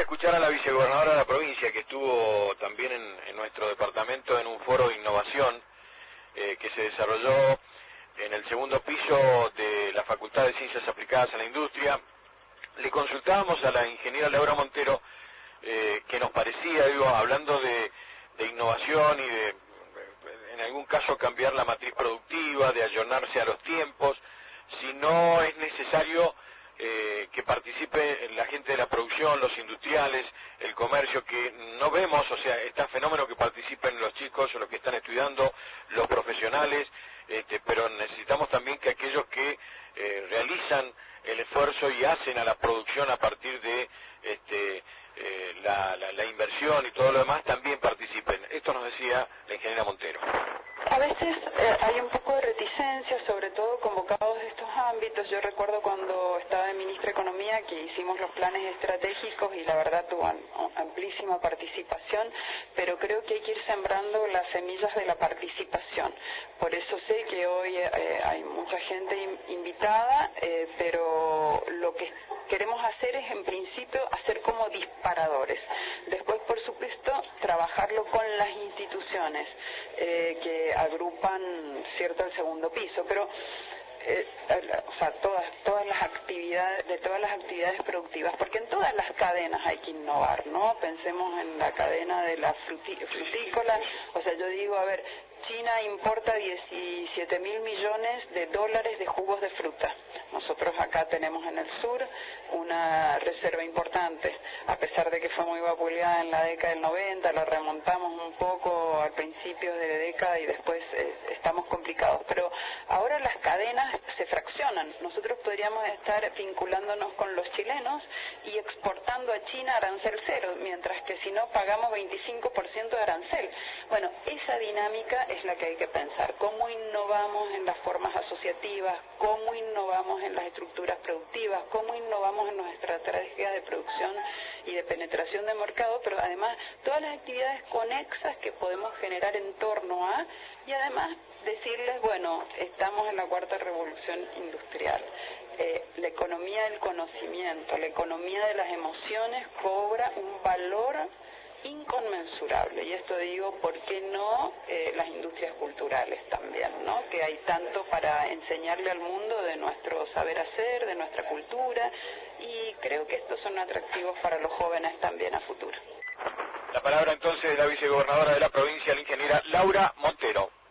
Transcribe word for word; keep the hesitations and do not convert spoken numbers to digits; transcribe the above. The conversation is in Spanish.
escuchar a la vicegobernadora de la provincia, que estuvo también en, en nuestro departamento en un foro de innovación eh, que se desarrolló en el segundo piso de la Facultad de Ciencias Aplicadas a la Industria. Le consultábamos a la ingeniera Laura Montero eh, que nos parecía, digo, hablando de, de innovación y de, en algún caso, cambiar la matriz productiva, de ayornarse a los tiempos, si no es necesario eh, que participe la gente de la producción, los industriales, el comercio, que no vemos, o sea, este fenómeno que participen los chicos o los que están estudiando, los profesionales, este, pero necesitamos también que aquellos que eh, realizan el esfuerzo y hacen a la producción a partir de este, eh, la, la, la inversión y todo lo demás también participen. Esto nos decía la ingeniera Montero. A veces eh, hay un poco de reticencia, sobre todo convocados de estos ámbitos. Yo recuerdo cuando estaba de ministra de Economía que hicimos los planes estratégicos y la verdad tuvo amplísima participación, pero creo que hay que ir sembrando las semillas de la participación. Por eso sé que hoy eh, hay mucha gente in, invitada, eh, pero lo que queremos hacer es en principio hacer como disparadores. Después, por supuesto, trabajarlo con las instituciones eh, que agrupan, cierto, el segundo piso, pero eh, o sea, todas todas las actividades, de todas las actividades productivas, porque en todas las cadenas hay que innovar, ¿no? Pensemos en la cadena de la fruti, frutícola, o sea, yo digo, a ver, China importa diecisiete mil millones de dólares de jugos de fruta. Nosotros acá tenemos en el sur una reserva importante, a pesar de que fue muy vapuleada en la década del noventa, la remontamos un poco al principio de la década y después eh, estamos complicados. Pero ahora las cadenas se fraccionan. Nosotros podríamos estar vinculándonos con los chilenos y exportando a China arancel cero, mientras que si no pagamos veinticinco por ciento de arancel. Bueno, esa dinámica es la que hay que pensar. ¿Cómo innovamos en las formas asociativas? ¿Cómo innovamos en las estructuras productivas? ¿Cómo innovamos en nuestras estrategias de producción y de penetración de mercado? Pero además, todas las actividades conexas que podemos generar en torno a, y además decirles, bueno, estamos en la cuarta revolución industrial. Eh, la economía del conocimiento, la economía de las emociones cobra un valor inconmensurable, y esto digo, ¿por qué no eh, las industrias culturales también, ¿no? Que hay tanto para enseñarle al mundo de nuestro saber hacer, de nuestra cultura, y creo que estos son atractivos para los jóvenes también a futuro. La palabra entonces de la vicegobernadora de la provincia, la ingeniera Laura Montero.